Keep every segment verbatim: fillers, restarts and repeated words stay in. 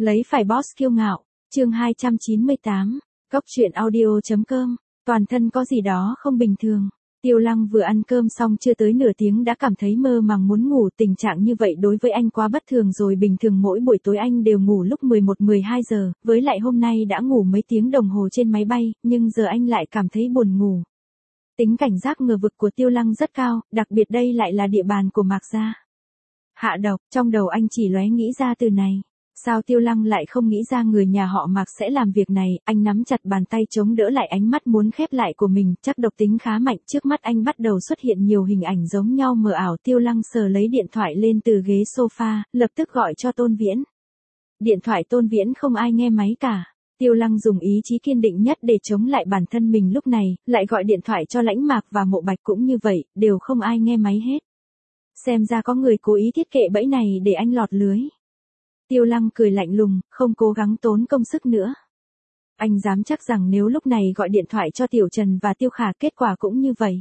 Lấy phải boss kiêu ngạo, chương hai trăm chín mươi tám, Cốc truyện audio.com, toàn thân có gì đó không bình thường. Tiêu Lăng vừa ăn cơm xong chưa tới nửa tiếng đã cảm thấy mơ màng muốn ngủ, tình trạng như vậy đối với anh quá bất thường rồi, bình thường mỗi buổi tối anh đều ngủ lúc mười một mười hai giờ, với lại hôm nay đã ngủ mấy tiếng đồng hồ trên máy bay, nhưng giờ anh lại cảm thấy buồn ngủ. Tính cảnh giác ngờ vực của Tiêu Lăng rất cao, đặc biệt đây lại là địa bàn của Mạc gia. Hạ độc, trong đầu anh chỉ lóe nghĩ ra từ này. Sao Tiêu Lăng lại không nghĩ ra người nhà họ Mạc sẽ làm việc này, anh nắm chặt bàn tay chống đỡ lại ánh mắt muốn khép lại của mình, chắc độc tính khá mạnh, trước mắt anh bắt đầu xuất hiện nhiều hình ảnh giống nhau mờ ảo. Tiêu Lăng sờ lấy điện thoại lên từ ghế sofa, lập tức gọi cho Tôn Viễn. Điện thoại Tôn Viễn không ai nghe máy cả. Tiêu Lăng dùng ý chí kiên định nhất để chống lại bản thân mình lúc này, lại gọi điện thoại cho Lãnh Mạc và Mộ Bạch cũng như vậy, đều không ai nghe máy hết. Xem ra có người cố ý thiết kệ bẫy này để anh lọt lưới. Tiêu Lăng cười lạnh lùng, không cố gắng tốn công sức nữa. Anh dám chắc rằng nếu lúc này gọi điện thoại cho Tiểu Trần và Tiêu Khả kết quả cũng như vậy.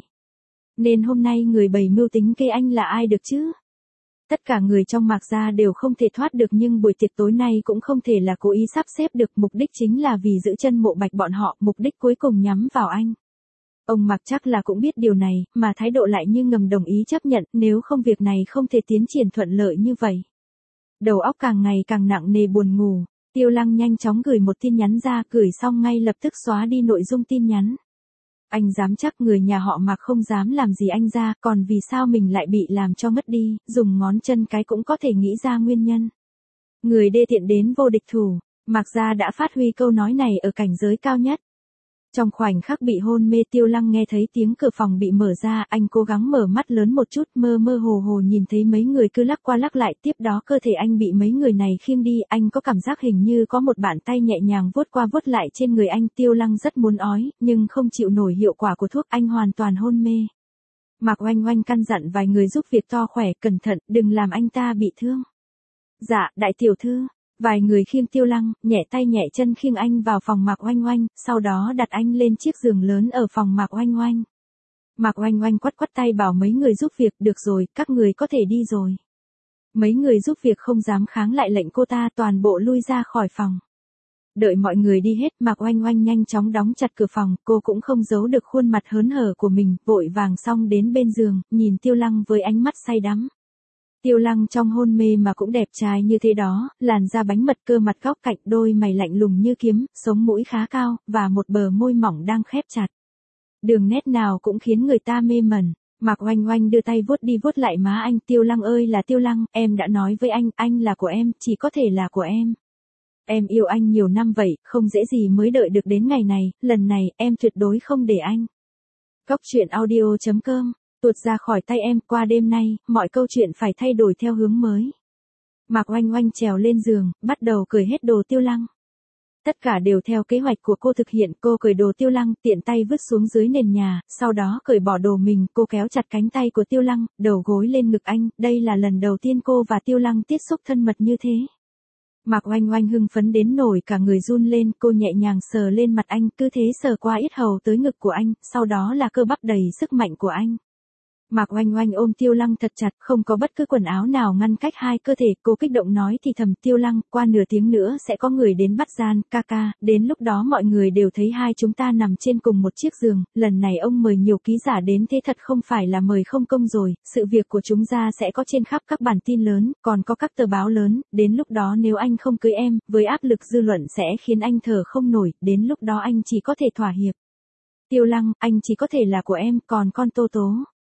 Nên hôm nay người bày mưu tính kế anh là ai được chứ? Tất cả người trong Mạc gia đều không thể thoát được, nhưng buổi tiệc tối nay cũng không thể là cố ý sắp xếp được, mục đích chính là vì giữ chân Mộ Bạch bọn họ, mục đích cuối cùng nhắm vào anh. Ông Mạc chắc là cũng biết điều này, mà thái độ lại như ngầm đồng ý chấp nhận, nếu không việc này không thể tiến triển thuận lợi như vậy. Đầu óc càng ngày càng nặng nề buồn ngủ, Tiêu Lăng nhanh chóng gửi một tin nhắn ra, gửi xong ngay lập tức xóa đi nội dung tin nhắn. Anh dám chắc người nhà họ Mạc không dám làm gì anh ra, còn vì sao mình lại bị làm cho mất đi, dùng ngón chân cái cũng có thể nghĩ ra nguyên nhân. Người đê tiện đến vô địch thủ, Mạc gia đã phát huy câu nói này ở cảnh giới cao nhất. Trong khoảnh khắc bị hôn mê, Tiêu Lăng nghe thấy tiếng cửa phòng bị mở ra, anh cố gắng mở mắt lớn một chút, mơ mơ hồ hồ nhìn thấy mấy người cứ lắc qua lắc lại, tiếp đó cơ thể anh bị mấy người này khiêng đi, anh có cảm giác hình như có một bàn tay nhẹ nhàng vuốt qua vuốt lại trên người anh. Tiêu Lăng rất muốn ói, nhưng không chịu nổi hiệu quả của thuốc, anh hoàn toàn hôn mê. Mạc Oanh Oanh căn dặn vài người giúp việc to khỏe, cẩn thận, đừng làm anh ta bị thương. Dạ, đại tiểu thư. Vài người khiêng Tiêu Lăng, nhẹ tay nhẹ chân khiêng anh vào phòng Mạc Oanh Oanh, sau đó đặt anh lên chiếc giường lớn ở phòng Mạc Oanh Oanh. Mạc Oanh Oanh quắt quắt tay bảo mấy người giúp việc, được rồi, các người có thể đi rồi. Mấy người giúp việc không dám kháng lại lệnh cô ta, toàn bộ lui ra khỏi phòng. Đợi mọi người đi hết, Mạc Oanh Oanh nhanh chóng đóng chặt cửa phòng, cô cũng không giấu được khuôn mặt hớn hở của mình, vội vàng xong đến bên giường, nhìn Tiêu Lăng với ánh mắt say đắm. Tiêu Lăng trong hôn mê mà cũng đẹp trai như thế đó, làn da bánh mật, cơ mặt góc cạnh, đôi mày lạnh lùng như kiếm, sống mũi khá cao, và một bờ môi mỏng đang khép chặt. Đường nét nào cũng khiến người ta mê mẩn. Mạc Oanh Oanh đưa tay vuốt đi vuốt lại má anh. Tiêu Lăng ơi là Tiêu Lăng, em đã nói với anh, anh là của em, chỉ có thể là của em. Em yêu anh nhiều năm vậy, không dễ gì mới đợi được đến ngày này, lần này, em tuyệt đối không để anh. Cốc truyện audio.com tuột ra khỏi tay em, qua đêm nay, mọi câu chuyện phải thay đổi theo hướng mới. Mạc Oanh Oanh trèo lên giường, bắt đầu cởi hết đồ Tiêu Lăng. Tất cả đều theo kế hoạch của cô thực hiện, cô cởi đồ Tiêu Lăng, tiện tay vứt xuống dưới nền nhà, sau đó cởi bỏ đồ mình, cô kéo chặt cánh tay của Tiêu Lăng, đầu gối lên ngực anh, đây là lần đầu tiên cô và Tiêu Lăng tiếp xúc thân mật như thế. Mạc Oanh Oanh hưng phấn đến nổi cả người run lên, cô nhẹ nhàng sờ lên mặt anh, cứ thế sờ qua yết hầu tới ngực của anh, sau đó là cơ bắp đầy sức mạnh của anh. Mạc Oanh Oanh ôm Tiêu Lăng thật chặt, không có bất cứ quần áo nào ngăn cách hai cơ thể, cô kích động nói thì thầm, Tiêu Lăng, qua nửa tiếng nữa sẽ có người đến bắt gian, ca ca, đến lúc đó mọi người đều thấy hai chúng ta nằm trên cùng một chiếc giường, lần này ông mời nhiều ký giả đến thế thật không phải là mời không công rồi, sự việc của chúng ta sẽ có trên khắp các bản tin lớn, còn có các tờ báo lớn, đến lúc đó nếu anh không cưới em, với áp lực dư luận sẽ khiến anh thở không nổi, đến lúc đó anh chỉ có thể thỏa hiệp. Tiêu Lăng, anh chỉ có thể là của em, còn con Tô Tố.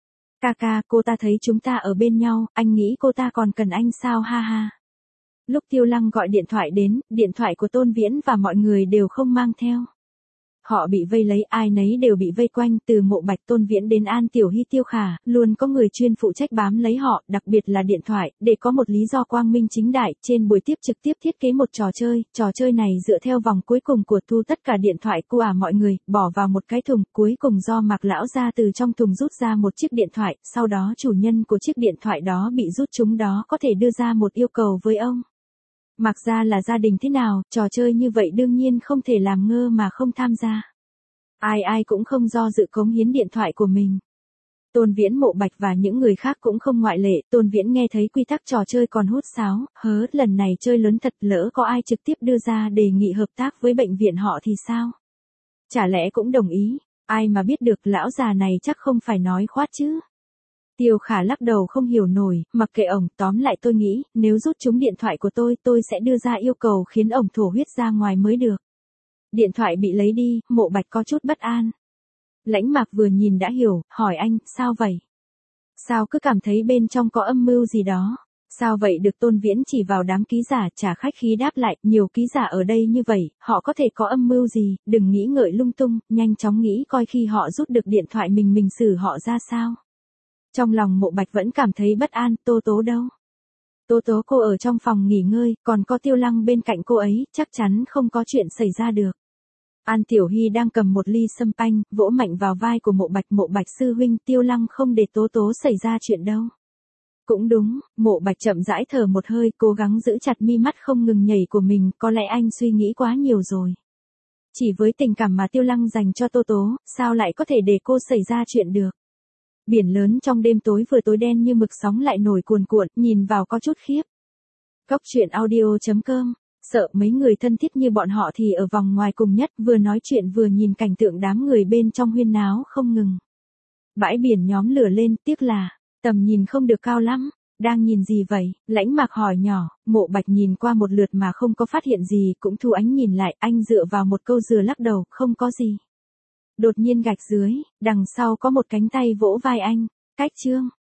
Ca ca, cô ta thấy chúng ta ở bên nhau, anh nghĩ cô ta còn cần anh sao, ha ha. Lúc Tiêu Lăng gọi điện thoại đến, điện thoại của Tôn Viễn và mọi người đều không mang theo. Họ bị vây lấy, ai nấy đều bị vây quanh, từ Mộ Bạch, Tôn Viễn đến An Tiểu Hy, Tiêu Khả, luôn có người chuyên phụ trách bám lấy họ, đặc biệt là điện thoại, để có một lý do quang minh chính đại, trên buổi tiếp trực tiếp thiết kế một trò chơi, trò chơi này dựa theo vòng cuối cùng của thu tất cả điện thoại của à mọi người, bỏ vào một cái thùng, cuối cùng do Mạc lão ra từ trong thùng rút ra một chiếc điện thoại, sau đó chủ nhân của chiếc điện thoại đó bị rút chúng đó có thể đưa ra một yêu cầu với ông. Mạc gia là gia đình thế nào, trò chơi như vậy đương nhiên không thể làm ngơ mà không tham gia. Ai ai cũng không do dự cống hiến điện thoại của mình. Tôn Viễn, Mộ Bạch và những người khác cũng không ngoại lệ. Tôn Viễn nghe thấy quy tắc trò chơi còn hút sáo, hớ, lần này chơi lớn thật, lỡ có ai trực tiếp đưa ra đề nghị hợp tác với bệnh viện họ thì sao? Chả lẽ cũng đồng ý? Ai mà biết được, lão già này chắc không phải nói khoát chứ. Tiêu Khả lắc đầu không hiểu nổi, mặc kệ ổng, tóm lại tôi nghĩ, nếu rút trúng điện thoại của tôi, tôi sẽ đưa ra yêu cầu khiến ổng thổ huyết ra ngoài mới được. Điện thoại bị lấy đi, Mộ Bạch có chút bất an. Lãnh Mạc vừa nhìn đã hiểu, hỏi anh, sao vậy? Sao cứ cảm thấy bên trong có âm mưu gì đó? Sao vậy được? Tôn Viễn chỉ vào đám ký giả, chả khách khí đáp lại, nhiều ký giả ở đây như vậy, họ có thể có âm mưu gì, đừng nghĩ ngợi lung tung, nhanh chóng nghĩ coi khi họ rút được điện thoại mình mình xử họ ra sao. Trong lòng Mộ Bạch vẫn cảm thấy bất an. Tố Tố đâu? Tố Tố cô ở trong phòng nghỉ ngơi, còn có Tiêu Lăng bên cạnh cô ấy, chắc chắn không có chuyện xảy ra được. An Tiểu Hy đang cầm một ly sâm panh, vỗ mạnh vào vai của Mộ Bạch. Mộ Bạch sư huynh, Tiêu Lăng không để Tố Tố xảy ra chuyện đâu. Cũng đúng, Mộ Bạch chậm rãi thở một hơi, cố gắng giữ chặt mi mắt không ngừng nhảy của mình, có lẽ anh suy nghĩ quá nhiều rồi. Chỉ với tình cảm mà Tiêu Lăng dành cho Tố Tố, sao lại có thể để cô xảy ra chuyện được? Biển lớn trong đêm tối vừa tối đen như mực, sóng lại nổi cuồn cuộn, nhìn vào có chút khiếp. Cốc truyện audio chấm com. Sợ mấy người thân thiết như bọn họ thì ở vòng ngoài cùng nhất, vừa nói chuyện vừa nhìn cảnh tượng đám người bên trong huyên náo không ngừng. Bãi biển nhóm lửa lên, tiếc là tầm nhìn không được cao lắm. Đang nhìn gì vậy? Lãnh Mạc hỏi nhỏ. Mộ Bạch nhìn qua một lượt mà không có phát hiện gì, cũng thu ánh nhìn lại, anh dựa vào một câu dừa lắc đầu, không có gì. Đột nhiên gạch dưới, đằng sau có một cánh tay vỗ vai anh. Cách chương.